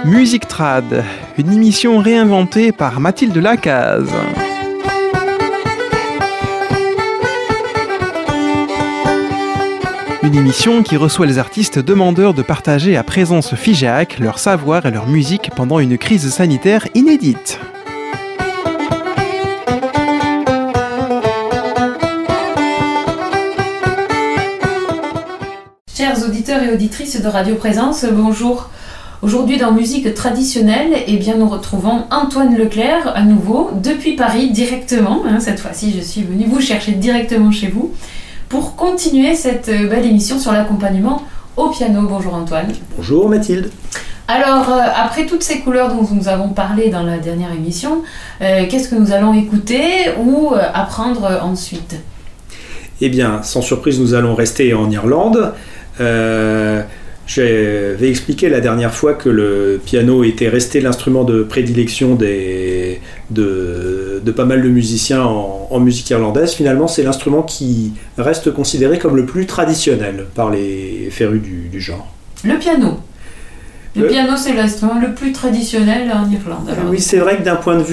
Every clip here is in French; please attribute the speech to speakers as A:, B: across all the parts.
A: Musique Trad, une émission réinventée par Mathilde Lacaze. Une émission qui reçoit les artistes demandeurs de partager à Présence Figeac leur savoir et leur musique pendant une crise sanitaire inédite.
B: Chers auditeurs et auditrices de Radio Présence, bonjour. Aujourd'hui dans Musique Traditionnelle, nous retrouvons Antoine Leclerc à nouveau, depuis Paris directement. Cette fois-ci, je suis venue vous chercher directement chez vous pour continuer cette belle émission sur l'accompagnement au piano. Bonjour Antoine.
C: Bonjour Mathilde.
B: Alors, après toutes ces couleurs dont nous avons parlé dans la dernière émission, qu'est-ce que nous allons écouter ou apprendre ensuite ?
C: Eh bien, sans surprise, nous allons rester en Irlande. J'avais expliqué la dernière fois que le piano était resté l'instrument de prédilection de pas mal de musiciens en musique irlandaise. Finalement, c'est l'instrument qui reste considéré comme le plus traditionnel par les férus du genre.
B: Le piano. Le piano, c'est l'instrument le plus traditionnel en Irlande. Alors.
C: Oui, c'est vrai que d'un point de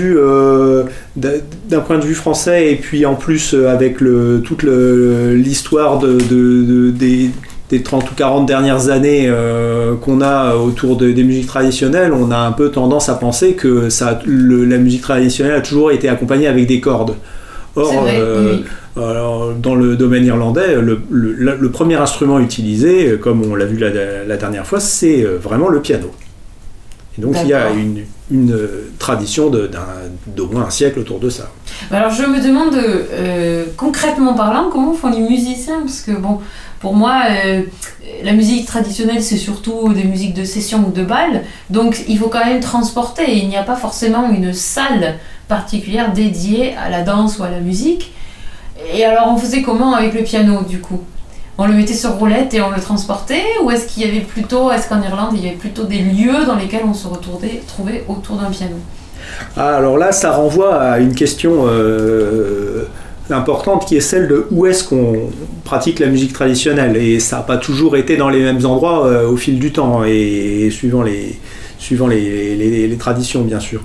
C: vue français, et puis en plus avec toute l'histoire des 30 ou 40 dernières années qu'on a autour des musiques traditionnelles, on a un peu tendance à penser que la musique traditionnelle a toujours été accompagnée avec des cordes. Or, oui. Alors, dans le domaine irlandais, le premier instrument utilisé, comme on l'a vu la dernière fois, c'est vraiment le piano. Et donc il y a une tradition d'au moins un siècle autour de ça.
B: Alors je me demande, concrètement parlant, comment font les musiciens ? Parce que bon, pour moi, la musique traditionnelle, c'est surtout des musiques de session ou de bal, donc il faut quand même transporter. Il n'y a pas forcément une salle particulière dédiée à la danse ou à la musique. Et alors on faisait comment avec le piano du coup ? On le mettait sur roulette et on le transportait, ou est-ce qu'en Irlande il y avait plutôt des lieux dans lesquels on se trouvait autour d'un piano ?
C: Alors là, ça renvoie à une question importante qui est celle de où est-ce qu'on pratique la musique traditionnelle, et ça n'a pas toujours été dans les mêmes endroits au fil du temps et suivant les traditions bien sûr.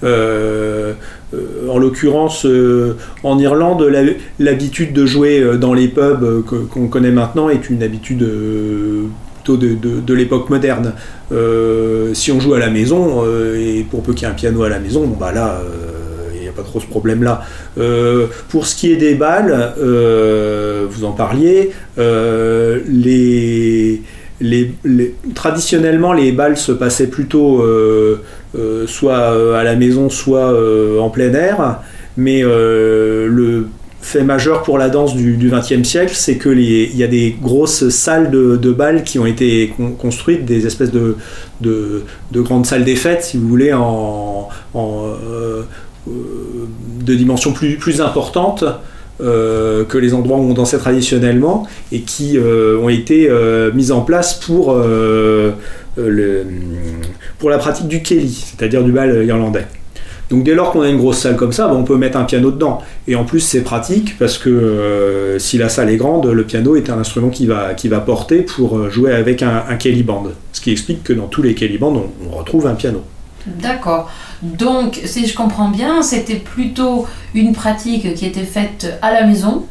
C: En l'occurrence, en Irlande, l'habitude de jouer dans les pubs qu'on connaît maintenant est une habitude plutôt de l'époque moderne. Si on joue à la maison, et pour peu qu'il y ait un piano à la maison, là, il n'y a pas trop ce problème-là. Pour ce qui est des bals, vous en parliez, traditionnellement, les bals se passaient plutôt soit à la maison, soit en plein air, mais le fait majeur pour la danse du XXe siècle, c'est qu'il y a des grosses salles de bal qui ont été construites, des espèces de grandes salles des fêtes, si vous voulez, de dimensions plus importantes que les endroits où on dansait traditionnellement, et qui ont été mises en place pour la pratique du kelly, c'est-à-dire du bal irlandais. Donc dès lors qu'on a une grosse salle comme ça, on peut mettre un piano dedans. Et en plus c'est pratique parce que si la salle est grande, le piano est un instrument qui va porter pour jouer avec un kelly band. Ce qui explique que dans tous les kelly bands, on retrouve un piano.
B: D'accord. Donc, si je comprends bien, c'était plutôt une pratique qui était faite à la maison,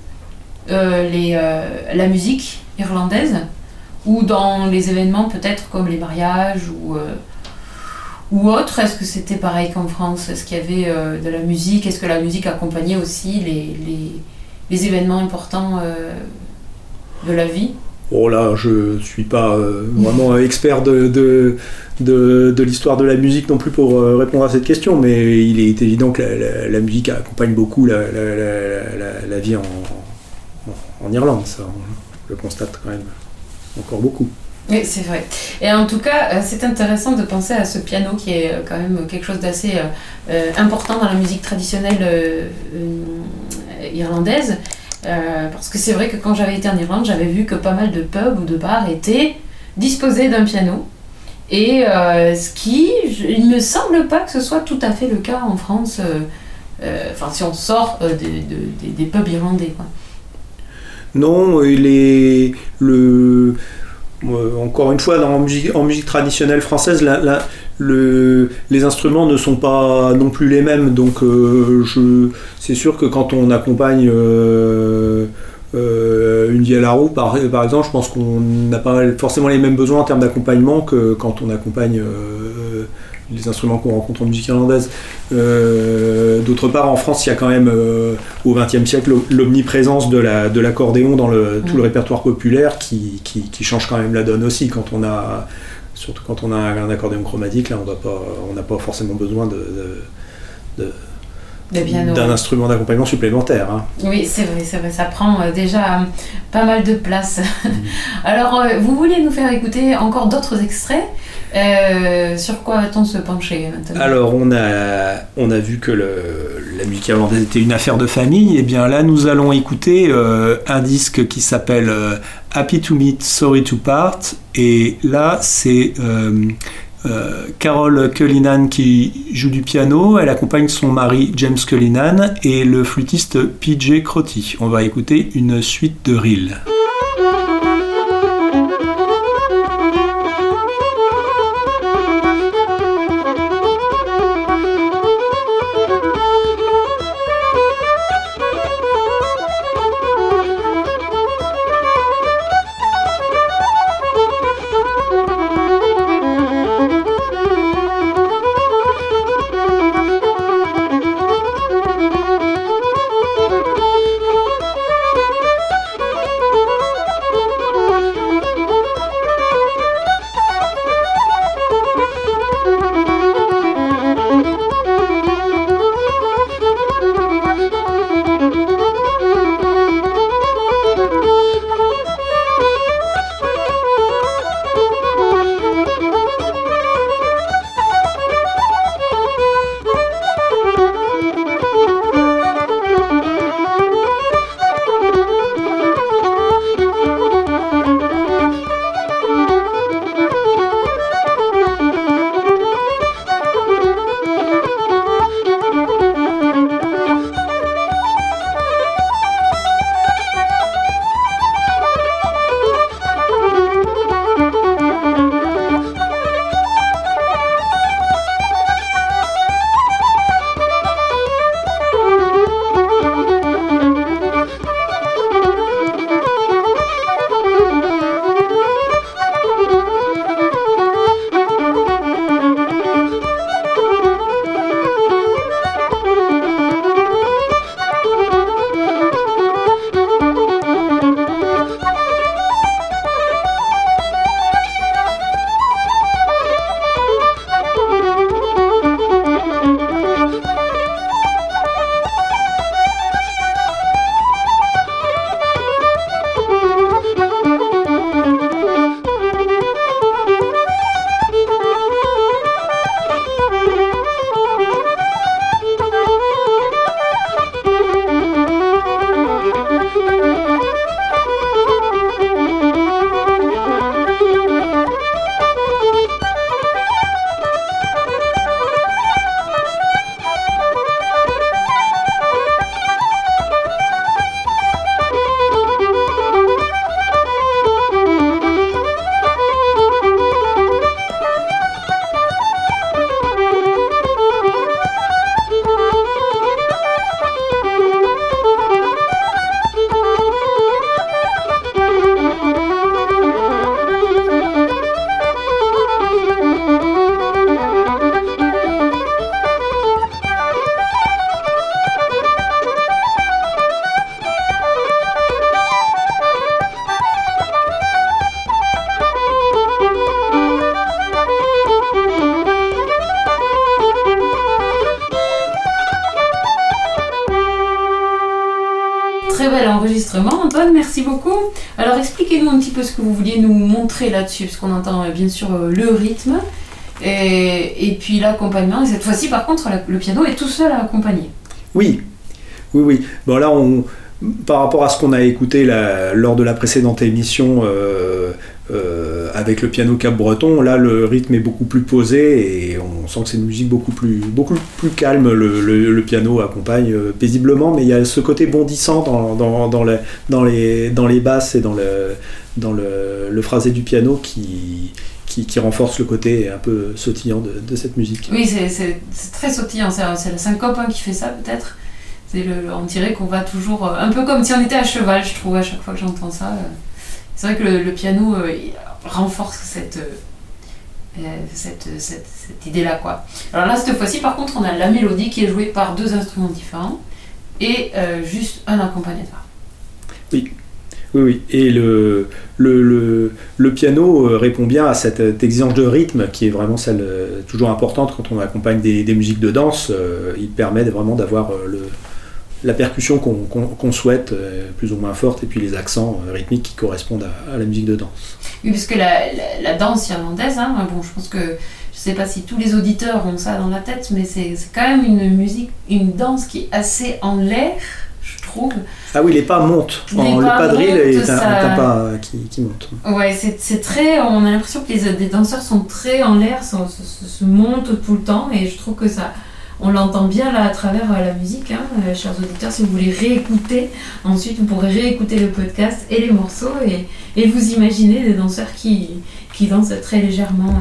B: la musique irlandaise, ou dans les événements peut-être comme les mariages ou autres. Est-ce que c'était pareil qu'en France ? Est-ce qu'il y avait de la musique ? Est-ce que la musique accompagnait aussi les événements importants de la vie ?
C: Oh là, je suis pas vraiment expert de l'histoire de la musique non plus pour répondre à cette question, mais il est évident que la musique accompagne beaucoup la vie en Irlande, ça on le constate quand même encore beaucoup.
B: Oui, c'est vrai. Et en tout cas, c'est intéressant de penser à ce piano qui est quand même quelque chose d'assez important dans la musique traditionnelle irlandaise. Parce que c'est vrai que quand j'avais été en Irlande, j'avais vu que pas mal de pubs ou de bars étaient disposés d'un piano. Et il ne me semble pas que ce soit tout à fait le cas en France, si on sort des pubs irlandais, quoi.
C: Non, encore une fois, en musique traditionnelle française, les instruments ne sont pas non plus les mêmes, donc c'est sûr que quand on accompagne une vie à la roue, par exemple, je pense qu'on n'a pas forcément les mêmes besoins en termes d'accompagnement que quand on accompagne les instruments qu'on rencontre en musique irlandaise. D'autre part, en France, il y a quand même au XXe siècle l'omniprésence de l'accordéon dans tout le répertoire populaire qui change quand même la donne aussi. Surtout quand on a un accordéon chromatique, là, on n'a pas forcément besoin d'un instrument d'accompagnement supplémentaire. Hein.
B: Oui, c'est vrai, ça prend déjà pas mal de place. Alors, vous vouliez nous faire écouter encore d'autres extraits. Sur quoi va-t-on se pencher maintenant ?
C: Alors, on a vu que la musique irlandaise était une affaire de famille. Et bien là, nous allons écouter un disque qui s'appelle Happy to Meet, Sorry to Part. Et là, c'est Carol Cullinan qui joue du piano. Elle accompagne son mari James Cullinan et le flûtiste PJ Crotty. On va écouter une suite de Reel.
B: Très bel enregistrement, Antoine, merci beaucoup. Alors expliquez-nous un petit peu ce que vous vouliez nous montrer là-dessus, parce qu'on entend bien sûr le rythme et puis l'accompagnement. Et cette fois-ci, par contre, le piano est tout seul à accompagner.
C: Oui. Bon là, par rapport à ce qu'on a écouté lors de la précédente émission avec le piano cap-breton, là le rythme est beaucoup plus posé et on sent que c'est une musique beaucoup plus calme. Le piano accompagne paisiblement, mais il y a ce côté bondissant dans les basses et dans le phrasé du piano qui qui renforce le côté un peu sautillant de cette musique.
B: Oui, c'est très sautillant, c'est la syncope qui fait ça peut-être. On dirait qu'on va toujours, un peu comme si on était à cheval, je trouve, à chaque fois que j'entends ça. C'est vrai que le piano renforce cette idée-là, quoi. Alors là, cette fois-ci, par contre, on a la mélodie qui est jouée par 2 instruments différents et juste un accompagnateur.
C: Oui. Et le piano répond bien à cette exigence de rythme qui est vraiment celle toujours importante quand on accompagne des musiques de danse. Il permet vraiment d'avoir la percussion qu'on souhaite, plus ou moins forte, et puis les accents rythmiques qui correspondent à la musique de danse.
B: Oui, parce que la danse irlandaise, bon, je pense que, je ne sais pas si tous les auditeurs ont ça dans la tête, mais c'est quand même une danse qui est assez en l'air, je trouve.
C: Ah oui, les pas montent. Le pas drill est un pas qui monte.
B: Ouais, c'est très. On a l'impression que les danseurs sont très en l'air, se montent tout le temps, et je trouve que ça. On l'entend bien là à travers la musique, chers auditeurs. Si vous voulez réécouter, ensuite vous pourrez réécouter le podcast et les morceaux et vous imaginez des danseurs qui dansent très légèrement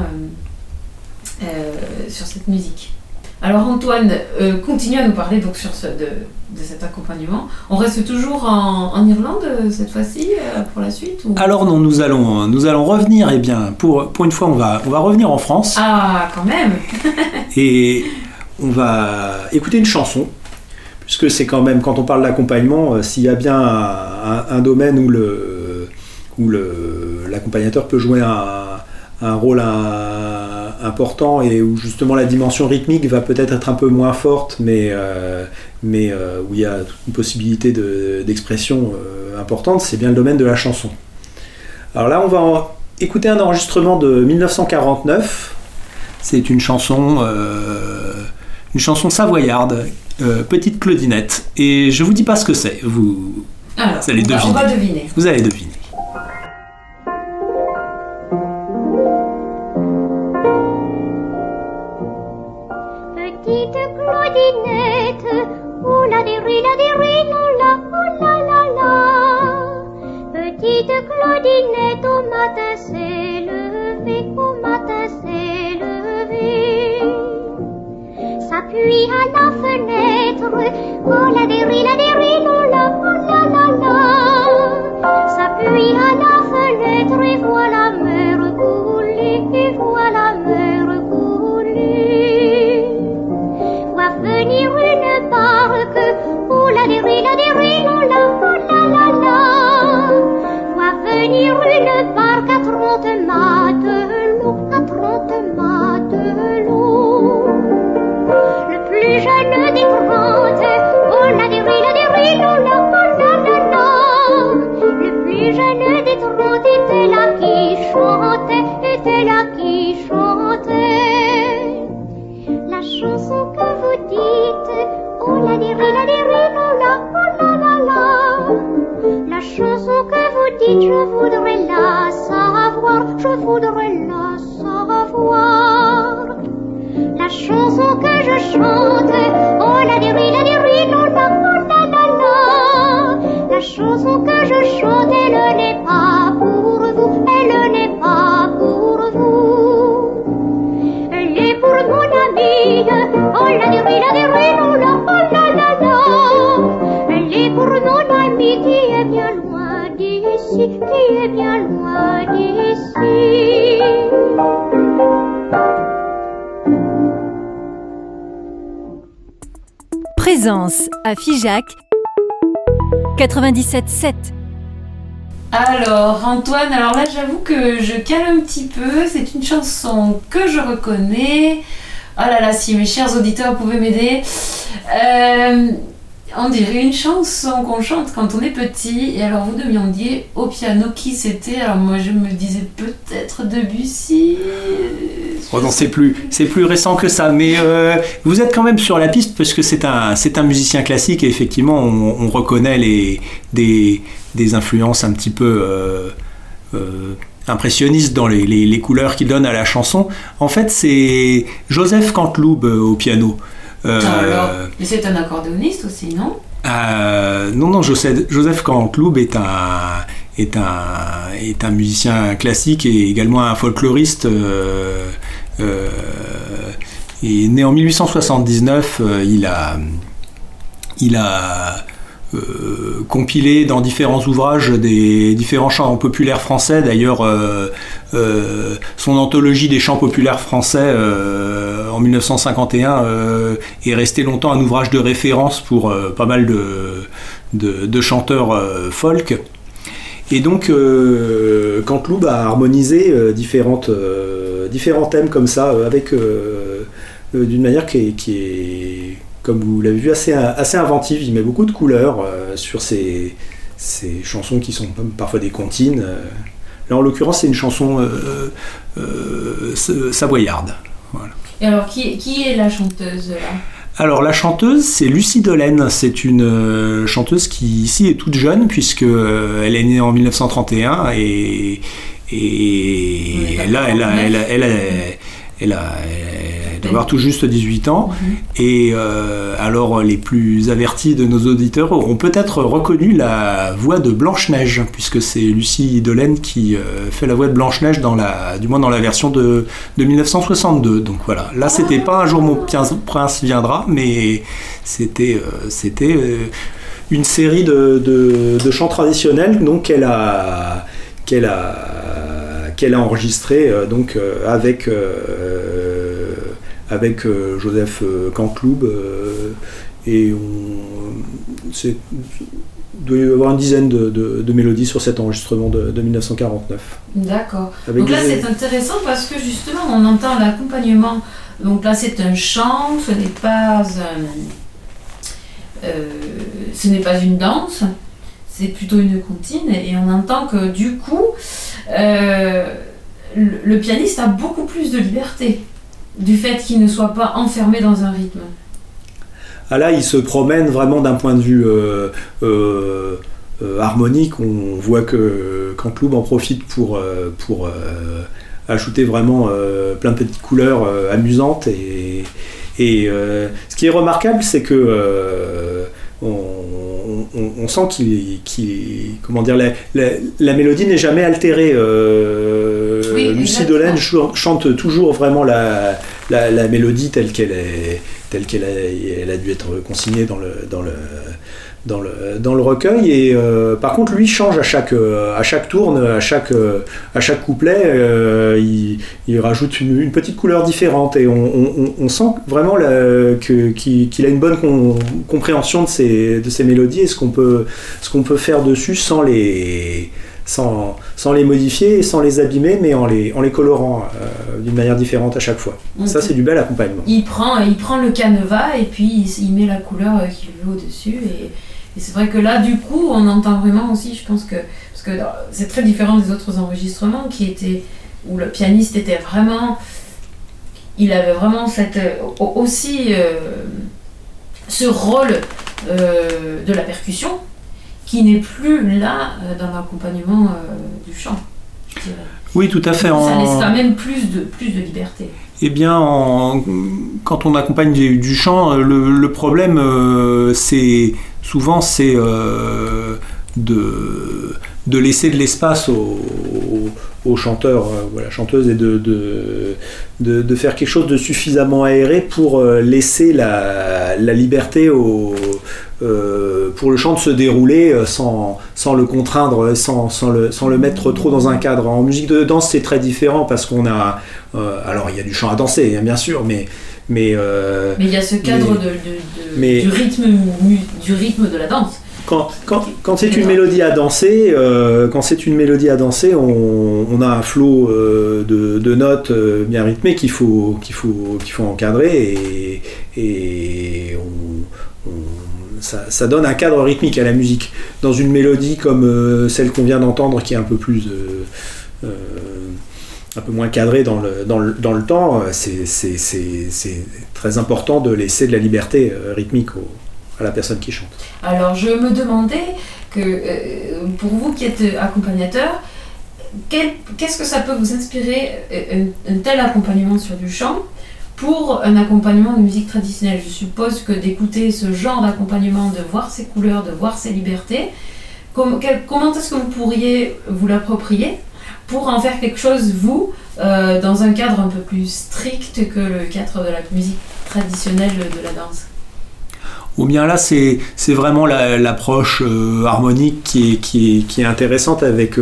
B: sur cette musique. Alors Antoine, continue à nous parler donc de cet accompagnement. On reste toujours en Irlande cette fois-ci pour la suite ou...
D: Alors non, nous allons revenir. Eh bien, pour une fois, on va revenir en France.
B: Ah, quand même.
C: Et on va écouter une chanson, puisque c'est quand même, quand on parle d'accompagnement, s'il y a bien un domaine où l'accompagnateur peut jouer un rôle important et où justement la dimension rythmique va peut-être être un peu moins forte, mais où il y a une possibilité d'expression importante, c'est bien le domaine de la chanson. Alors là, on va écouter un enregistrement de 1949.
D: C'est une chanson savoyarde, Petite Claudinette. Et je vous dis pas ce que c'est. Vous allez deviner.
B: On va deviner.
D: Vous allez deviner.
E: Petite Claudinette, oh la di la, oh la la la. Petite Claudinette, au matin s'est levée, au matin s'est levée. S'appuie à la fenêtre, oh la di la, oh la la la. S'appuie à la fenêtre et voit la mer couler, et voit la mer couler. Voit venir une barque, oh la di la, oh la la la. Voit venir une barque à 30 matelots, à 30 matelots. Le plus jeune des 30, oh la di la, oh la la la. Le plus jeune des 30 était là qui chantait, la chanson que vous dites, oh la di la, oh la la. La chanson que vous dites, je voudrais la savoir, je voudrais la savoir. La chanson que je chante, oh la di la, oh la la. La chanson que je chante, elle n'est pas pour vous, elle n'est pas pour vous. Elle est pour mon amie, oh la di la, oh la la. Elle est pour mon ami qui est bien loin d'ici, qui est bien loin d'ici.
F: Présence à Figeac 97.7.
B: Alors Antoine, alors là j'avoue que je cale un petit peu, c'est une chanson que je reconnais. Oh là là, si mes chers auditeurs pouvaient m'aider. On dirait une chanson qu'on chante quand on est petit. Et alors vous demandiez au piano qui c'était. Alors moi je me disais peut-être Debussy.
D: Oh non, c'est plus récent que ça, mais vous êtes quand même sur la piste parce que c'est un musicien classique et effectivement on reconnaît des influences un petit peu impressionnistes dans les couleurs qu'il donne à la chanson. En fait, c'est Joseph Canteloube au piano.
B: Alors, mais c'est un accordéoniste aussi, non ?
D: Non, Joseph Canteloube est est un musicien classique et également un folkloriste. Il est né en 1879. Il a compilé dans différents ouvrages des différents chants populaires français. D'ailleurs, son anthologie des chants populaires français en 1951 est resté longtemps un ouvrage de référence pour pas mal de chanteurs folk. Et donc, Canteloube a harmonisé différents thèmes comme ça, avec d'une manière qui est, comme vous l'avez vu, assez inventive. Il met beaucoup de couleurs sur ces chansons qui sont parfois des comptines. Là, en l'occurrence, c'est une chanson savoyarde. Voilà.
B: Et alors, qui est la chanteuse là ?
D: Alors la chanteuse, c'est Lucie Dolène. C'est une chanteuse qui ici est toute jeune, puisque elle est née en 1931 et là elle doit avoir tout juste 18 ans. Et alors les plus avertis de nos auditeurs ont peut-être reconnu la voix de Blanche-Neige, puisque c'est Lucie Dolène qui fait la voix de Blanche-Neige du moins dans la version de 1962. Donc voilà, là c'était pas Un jour mon prince viendra, mais c'était une série de chants traditionnels donc qu'elle a enregistré donc avec Joseph Canteloube et il doit y avoir une dizaine de mélodies sur cet enregistrement de 1949.
B: D'accord. Donc là c'est intéressant parce que justement on entend l'accompagnement. Donc là c'est un chant, ce n'est pas une danse, c'est plutôt une comptine et on entend que du coup le pianiste a beaucoup plus de liberté du fait qu'il ne soit pas enfermé dans un rythme.
C: Ah là, il se promène vraiment d'un point de vue harmonique. On voit que Canteloube en profite pour ajouter vraiment plein de petites couleurs amusantes. Et ce qui est remarquable, c'est que on sent comment dire, la mélodie n'est jamais altérée. Oui, Lucie Dolène chante toujours vraiment la mélodie telle qu'elle a dû être consignée dans le recueil. Et par contre, lui change à chaque tourne, à chaque couplet, il rajoute une petite couleur différente et on sent vraiment qu'il a une bonne compréhension de ces mélodies et ce qu'on peut faire dessus sans les modifier et sans les abîmer, mais en les colorant d'une manière différente à chaque fois. Okay. Ça, c'est du bel accompagnement.
B: Il prend le canevas et puis il met la couleur qu'il veut au-dessus. Et c'est vrai que là, du coup, on entend vraiment aussi, je pense parce que c'est très différent des autres enregistrements où le pianiste était vraiment... Il avait vraiment ce rôle de la percussion, qui n'est plus là dans l'accompagnement du chant, je dirais.
D: Oui, tout à fait.
B: Ça laisse quand même plus de liberté.
D: Eh bien, quand on accompagne du chant, le problème, c'est de laisser de l'espace aux chanteurs ou à la chanteuse et de faire quelque chose de suffisamment aéré pour laisser la liberté pour le chant de se dérouler sans le contraindre, sans le mettre trop dans un cadre. En musique de danse, c'est très différent parce qu'on a... alors, il y a du chant à danser, hein, bien sûr, mais il
B: y a ce cadre du rythme de la danse.
C: Quand c'est une mélodie à danser, on a un flot de notes bien rythmées qu'il faut encadrer et ça donne un cadre rythmique à la musique. Dans une mélodie comme celle qu'on vient d'entendre, qui est un peu plus un peu moins cadrée dans le temps, c'est très important de laisser de la liberté rythmique à la personne qui chante.
B: Alors je me demandais que pour vous qui êtes accompagnateur, qu'est-ce que ça peut vous inspirer un tel accompagnement sur du chant pour un accompagnement de musique traditionnelle? Je suppose que d'écouter ce genre d'accompagnement, de voir ses couleurs, de voir ses libertés, comment est-ce que vous pourriez vous l'approprier pour en faire quelque chose, vous, dans un cadre un peu plus strict que le cadre de la musique traditionnelle de la danse?
D: Ou bien là, c'est vraiment l'approche harmonique qui est intéressante avec,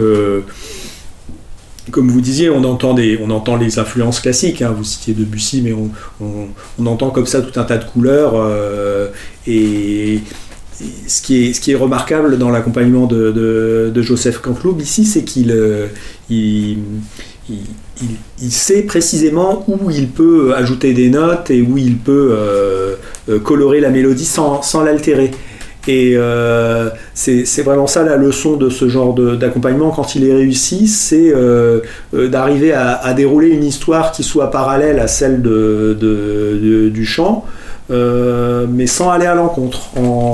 D: comme vous disiez, on entend les influences classiques, hein, vous citiez Debussy, mais on entend comme ça tout un tas de couleurs, et ce qui est remarquable dans l'accompagnement de Joseph Canteloube ici, c'est qu'il sait précisément où il peut ajouter des notes et où il peut colorer la mélodie sans l'altérer. Et c'est vraiment ça la leçon de ce genre d'accompagnement quand il est réussi, c'est d'arriver à dérouler une histoire qui soit parallèle à celle du chant, mais sans aller à l'encontre,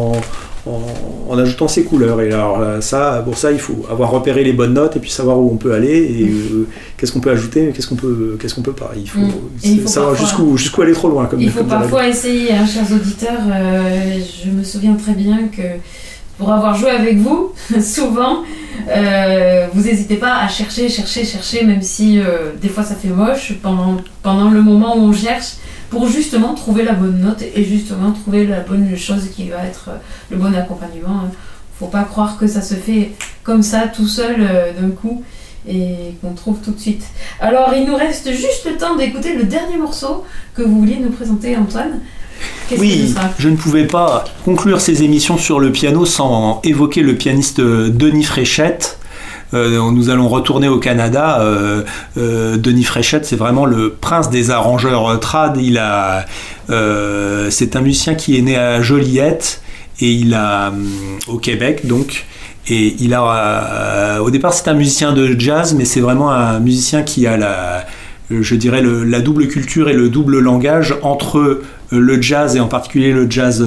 D: en ajoutant ses couleurs. Et alors pour ça il faut avoir repéré les bonnes notes et puis savoir où on peut aller et qu'est-ce qu'on peut ajouter, qu'est-ce qu'on peut pas. Il faut savoir jusqu'où aller trop loin.
B: Il faut parfois essayer, hein, chers auditeurs. Je me souviens très bien que pour avoir joué avec vous, souvent, vous n'hésitez pas à chercher, même si des fois ça fait moche pendant le moment où on cherche, pour justement trouver la bonne note et justement trouver la bonne chose qui va être le bon accompagnement. Faut pas croire que ça se fait comme ça tout seul d'un coup et qu'on trouve tout de suite. Alors il nous reste juste le temps d'écouter le dernier morceau que vous vouliez nous présenter, Antoine.
D: Oui, je ne pouvais pas conclure ces émissions sur le piano sans évoquer le pianiste Denis Fréchette. Nous allons retourner au Canada. Denis Fréchette, c'est vraiment le prince des arrangeurs trad. C'est un musicien qui est né à Joliette et au Québec donc. Et au départ c'est un musicien de jazz, mais c'est vraiment un musicien qui a la double culture et le double langage entre le jazz et en particulier le jazz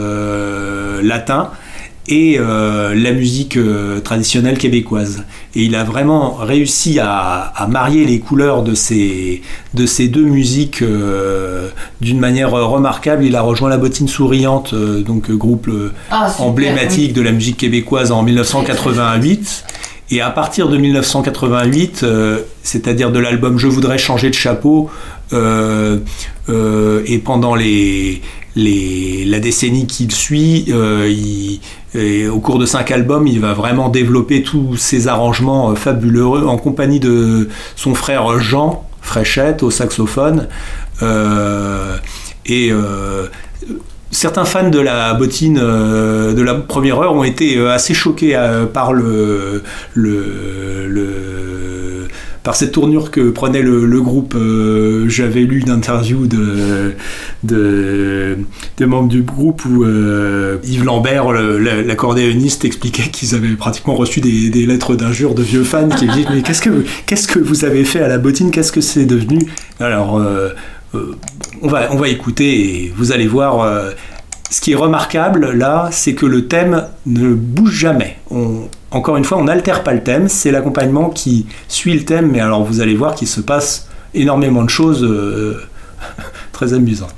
D: latin et la musique traditionnelle québécoise. Et il a vraiment réussi à marier les couleurs de ces deux musiques d'une manière remarquable. Il a rejoint la Bottine Souriante, donc groupe emblématique de la musique québécoise en 1988. Et à partir de 1988, c'est-à-dire de l'album Je voudrais changer de chapeau, et pendant la décennie qui suit, au cours de 5 albums, il va vraiment développer tous ces arrangements fabuleux en compagnie de son frère Jean Fréchette au saxophone. Certains fans de la bottine de la première heure ont été assez choqués par par cette tournure que prenait le groupe. J'avais lu une interview de membres du groupe où Yves Lambert, l'accordéoniste, expliquait qu'ils avaient pratiquement reçu des lettres d'injures de vieux fans qui disaient mais qu'est-ce que vous avez fait à la bottine, qu'est-ce que c'est devenu? Alors on va écouter et vous allez voir. Ce qui est remarquable là, c'est que le thème ne bouge jamais. Encore une fois, on n'altère pas le thème, c'est l'accompagnement qui suit le thème, mais alors vous allez voir qu'il se passe énormément de choses très amusantes.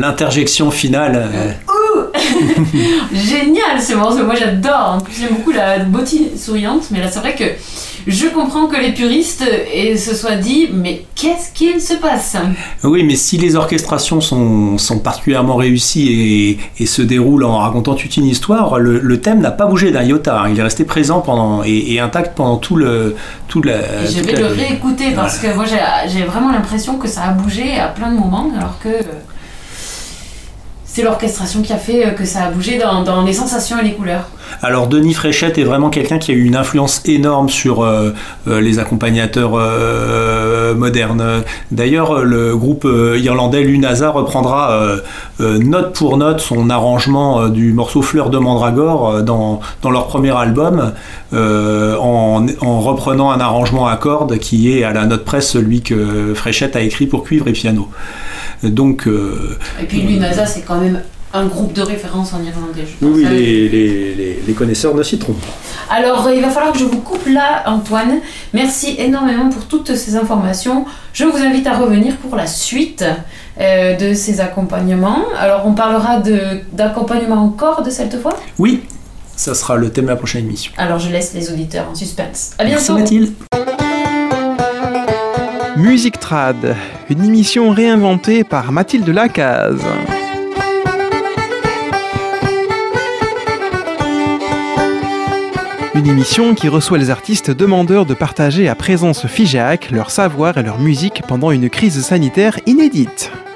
D: l'interjection finale.
B: Génial ce morceau, moi j'adore. En plus j'aime beaucoup la bottine souriante, mais là c'est vrai que je comprends que les puristes se soient dit mais qu'est-ce qu'il se passe?
D: Oui, mais si les orchestrations sont particulièrement réussies et se déroulent en racontant toute une histoire, le thème n'a pas bougé d'un iota. Il est resté présent et intact pendant tout la.
B: Et je vais le réécouter parce que moi j'ai vraiment l'impression que ça a bougé à plein de moments, alors que c'est l'orchestration qui a fait que ça a bougé dans les sensations et les couleurs.
D: Alors Denis Fréchette est vraiment quelqu'un qui a eu une influence énorme sur les accompagnateurs modernes. D'ailleurs, le groupe irlandais Lunasa reprendra note pour note son arrangement du morceau Fleur de Mandragore dans leur premier album, en reprenant un arrangement à cordes qui est à la note près celui que Fréchette a écrit pour cuivre et piano. Donc,
B: et puis Lunasa, c'est quand même un groupe de référence en irlandais.
C: Oui, les connaisseurs ne s'y trompent pas.
B: Alors, il va falloir que je vous coupe là, Antoine. Merci énormément pour toutes ces informations. Je vous invite à revenir pour la suite de ces accompagnements. Alors, on parlera d'accompagnement en cordes cette fois?
D: Oui, ça sera le thème de la prochaine émission.
B: Alors, je laisse les auditeurs en suspense. À bientôt.
D: Merci Mathilde.
A: Musique Trad, une émission réinventée par Mathilde Lacaze. Une émission qui reçoit les artistes demandeurs de partager à présence figeac leur savoir et leur musique pendant une crise sanitaire inédite.